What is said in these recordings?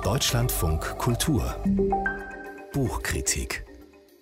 Deutschlandfunk Kultur Buchkritik.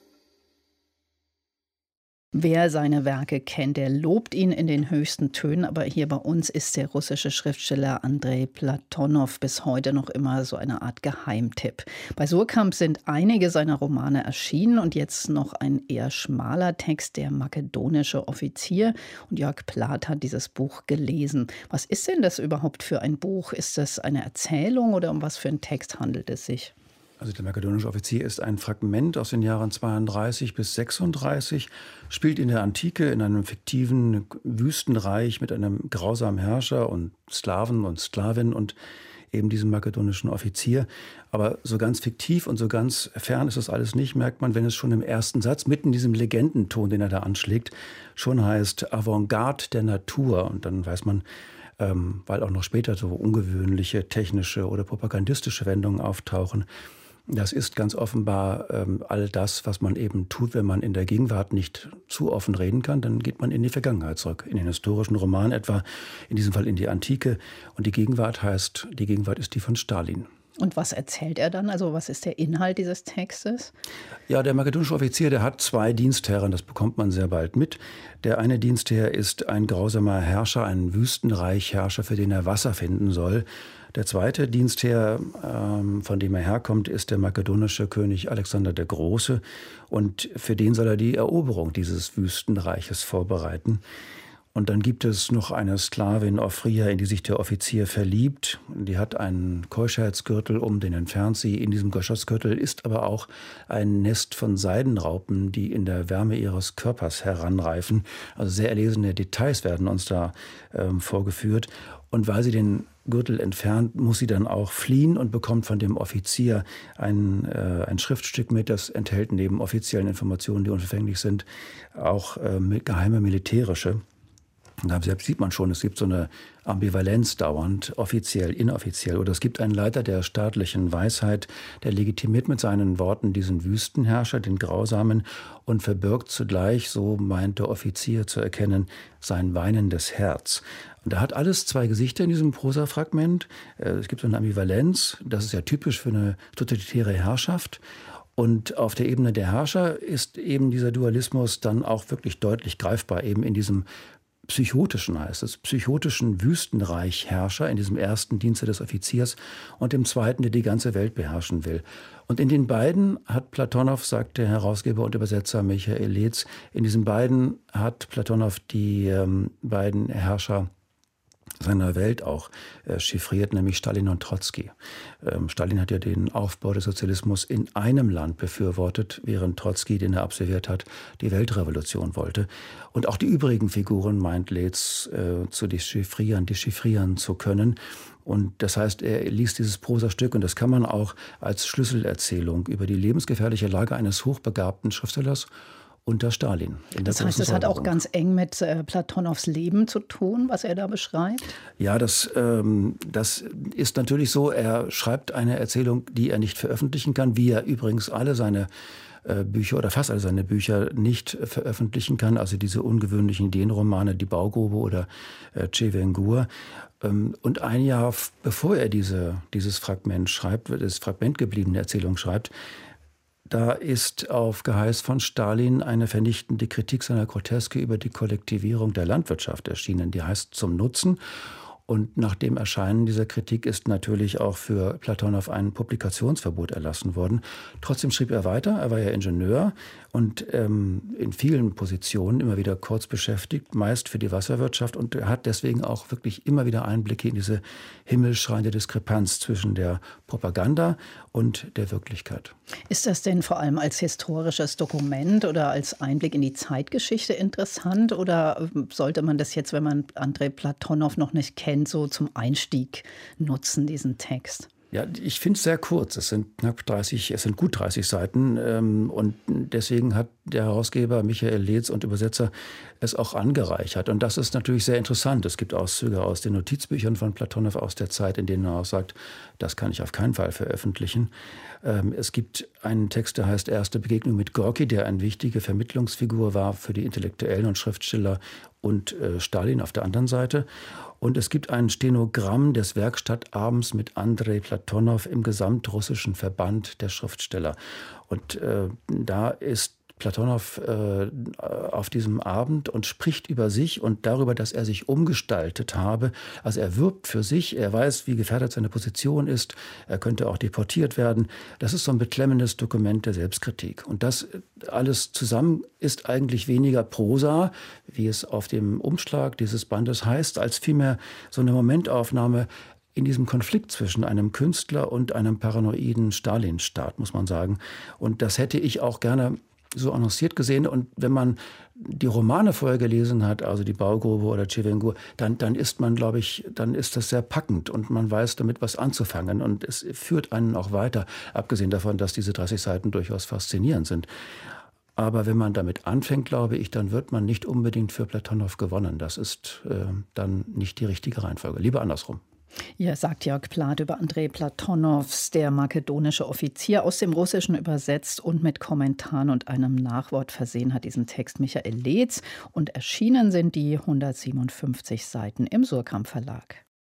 Wer seine Werke kennt, der lobt ihn in den höchsten Tönen. Aber hier bei uns ist der russische Schriftsteller Andrei Platonow bis heute noch immer so eine Art Geheimtipp. Bei Suhrkamp sind einige seiner Romane erschienen und jetzt noch ein eher schmaler Text, Der makedonische Offizier. Und Jörg Plath hat dieses Buch gelesen. Was ist denn das überhaupt für ein Buch? Ist das eine Erzählung oder um was für einen Text handelt es sich? Also der makedonische Offizier ist ein Fragment aus den Jahren 32 bis 36, spielt in der Antike in einem fiktiven Wüstenreich mit einem grausamen Herrscher und Sklaven und Sklavin und eben diesem makedonischen Offizier. Aber so ganz fiktiv und so ganz fern ist das alles nicht, merkt man, wenn es schon im ersten Satz, mitten in diesem Legendenton, den er da anschlägt, schon heißt Avantgarde der Natur. Und dann weiß man, weil auch noch später so ungewöhnliche technische oder propagandistische Wendungen auftauchen, das ist ganz offenbar all das, was man eben tut, wenn man in der Gegenwart nicht zu offen reden kann. Dann geht man in die Vergangenheit zurück, in den historischen Roman etwa, in diesem Fall in die Antike. Und die Gegenwart ist die von Stalin. Und was erzählt er dann? Also was ist der Inhalt dieses Textes? Ja, der makedonische Offizier, der hat zwei Dienstherren, das bekommt man sehr bald mit. Der eine Dienstherr ist ein grausamer Herrscher, ein Wüstenreichherrscher, für den er Wasser finden soll. Der zweite Dienstherr, von dem er herkommt, ist der makedonische König Alexander der Große. Und für den soll er die Eroberung dieses Wüstenreiches vorbereiten. Und dann gibt es noch eine Sklavin, Ofria, in die sich der Offizier verliebt. Die hat einen Keuschheitsgürtel um, den entfernt sie. In diesem Keuschheitsgürtel ist aber auch ein Nest von Seidenraupen, die in der Wärme ihres Körpers heranreifen. Also sehr erlesene Details werden uns da vorgeführt. Und weil sie den Gürtel entfernt, muss sie dann auch fliehen und bekommt von dem Offizier ein Schriftstück mit, das enthält neben offiziellen Informationen, die unverfänglich sind, auch geheime militärische. Und da sieht man schon, es gibt so eine Ambivalenz dauernd, offiziell, inoffiziell. Oder es gibt einen Leiter der staatlichen Weisheit, der legitimiert mit seinen Worten diesen Wüstenherrscher, den Grausamen, und verbirgt zugleich, so meint der Offizier zu erkennen, sein weinendes Herz. Und da hat alles zwei Gesichter in diesem Prosafragment. Es gibt so eine Ambivalenz, das ist ja typisch für eine totalitäre Herrschaft. Und auf der Ebene der Herrscher ist eben dieser Dualismus dann auch wirklich deutlich greifbar, eben in diesem psychotischen, heißt es, psychotischen Wüstenreichherrscher in diesem ersten Dienste des Offiziers und dem zweiten, der die ganze Welt beherrschen will. Und in den beiden hat Platonow, sagt der Herausgeber und Übersetzer Michael Letz, in diesen beiden hat Platonow die beiden Herrscher seiner Welt auch chiffriert, nämlich Stalin und Trotzki. Stalin hat ja den Aufbau des Sozialismus in einem Land befürwortet, während Trotzki, den er absolviert hat, die Weltrevolution wollte. Und auch die übrigen Figuren meint Letz zu dechiffrieren zu können. Und das heißt, er liest dieses Prosastück, und das kann man auch als Schlüsselerzählung über die lebensgefährliche Lage eines hochbegabten Schriftstellers unter Stalin. Das heißt, es hat auch ganz eng mit Platonows Leben zu tun, was er da beschreibt? Ja, das ist natürlich so. Er schreibt eine Erzählung, die er nicht veröffentlichen kann, wie er übrigens alle seine Bücher oder fast alle seine Bücher nicht veröffentlichen kann. Also diese ungewöhnlichen Ideenromane, Die Baugrube oder Chevengur. Und ein Jahr bevor er dieses Fragment schreibt, das Fragment gebliebene Erzählung schreibt, da ist auf Geheiß von Stalin eine vernichtende Kritik seiner Groteske über die Kollektivierung der Landwirtschaft erschienen. Die heißt Zum Nutzen. Und nach dem Erscheinen dieser Kritik ist natürlich auch für Platonow ein Publikationsverbot erlassen worden. Trotzdem schrieb er weiter, er war ja Ingenieur und in vielen Positionen immer wieder kurz beschäftigt, meist für die Wasserwirtschaft. Und er hat deswegen auch wirklich immer wieder Einblicke in diese himmelschreiende Diskrepanz zwischen der Propaganda und der Wirklichkeit. Ist das denn vor allem als historisches Dokument oder als Einblick in die Zeitgeschichte interessant? Oder sollte man das jetzt, wenn man Andrei Platonow noch nicht kennt, so zum Einstieg nutzen, diesen Text? Ja, ich finde es sehr kurz. Es sind gut 30 Seiten. Und deswegen hat der Herausgeber Michael Leetz und Übersetzer es auch angereichert. Und das ist natürlich sehr interessant. Es gibt Auszüge aus den Notizbüchern von Platonow aus der Zeit, in denen er auch sagt, das kann ich auf keinen Fall veröffentlichen. Es gibt einen Text, der heißt Erste Begegnung mit Gorki, der eine wichtige Vermittlungsfigur war für die Intellektuellen und Schriftsteller und Stalin auf der anderen Seite. Und es gibt ein Stenogramm des Werkstattabends mit Andrei Platonow im Gesamtrussischen Verband der Schriftsteller. Und da ist Platonow auf diesem Abend und spricht über sich und darüber, dass er sich umgestaltet habe. Also er wirbt für sich, er weiß, wie gefährdet seine Position ist, er könnte auch deportiert werden. Das ist so ein beklemmendes Dokument der Selbstkritik. Und das alles zusammen ist eigentlich weniger Prosa, wie es auf dem Umschlag dieses Bandes heißt, als vielmehr so eine Momentaufnahme in diesem Konflikt zwischen einem Künstler und einem paranoiden Stalin-Staat, muss man sagen. Und das hätte ich auch gerne so annonciert gesehen. Und wenn man die Romane vorher gelesen hat, also die Baugrube oder Tschewengur, dann ist man, glaube ich, dann ist das sehr packend und man weiß damit was anzufangen. Und es führt einen auch weiter, abgesehen davon, dass diese 30 Seiten durchaus faszinierend sind. Aber wenn man damit anfängt, glaube ich, dann wird man nicht unbedingt für Platonow gewonnen. Das ist dann nicht die richtige Reihenfolge. Lieber andersrum. Ja, sagt Jörg Plath über Andrei Platonow, der makedonische Offizier, aus dem Russischen übersetzt und mit Kommentaren und einem Nachwort versehen hat diesen Text Michael Leetz. Und erschienen sind die 157 Seiten im Suhrkamp Verlag.